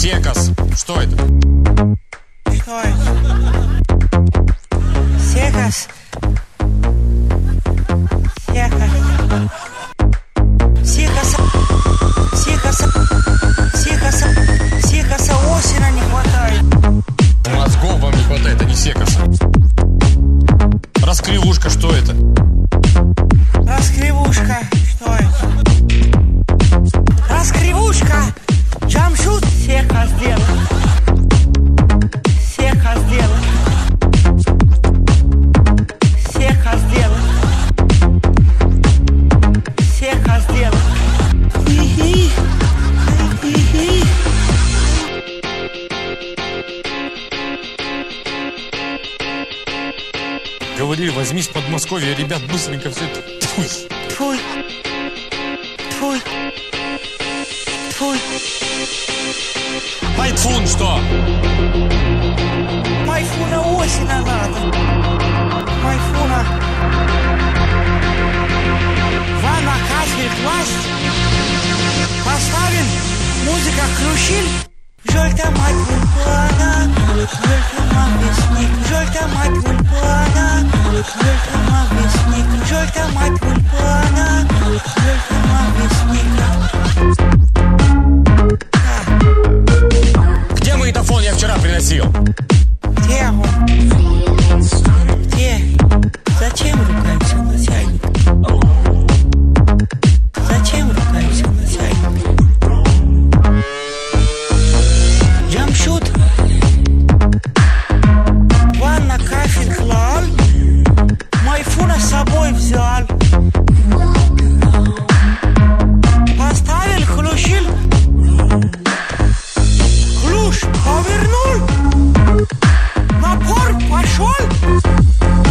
Секас. Что это? Что это? Секас. Секас. Секаса. Секаса. Секаса. Секаса осина не хватает. Мозгов вам не хватает, а не секаса. Раскривушка, что это? Раскривушка. Что это? Раскривушка. Джамшут сека сделал. Сека сделал. Сека сделал. Сека сделал. Хи-хи. Хи-хи. Говорили, возьми с Подмосковья, ребят, быстренько все это. Тьфуй. Тьфуй. Тьфуй. Майфун, что? Майфуна осина надо. Майфуна. Ванна, кафель, класть. Поставим. Музыка крушиль. Жольта мать вульпана. Жольта мать весник. Жольта мать вульпана. Жольта мать весник. Жольта мать вульпана. Жольта мать весник.